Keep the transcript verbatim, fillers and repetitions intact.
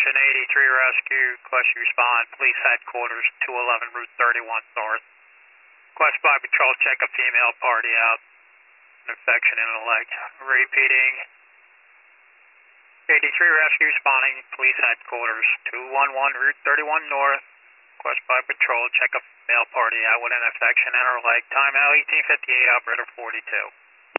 Attention eighty-three Rescue, request you respond, police headquarters, two eleven Route thirty-one North. Request by patrol, check a female party out, an infection in the leg. Repeating, eighty-three Rescue responding, police headquarters, two eleven Route thirty-one North. Request by patrol, check a female party out with an infection in her leg. Timeout eighteen fifty-eight, operator forty-two.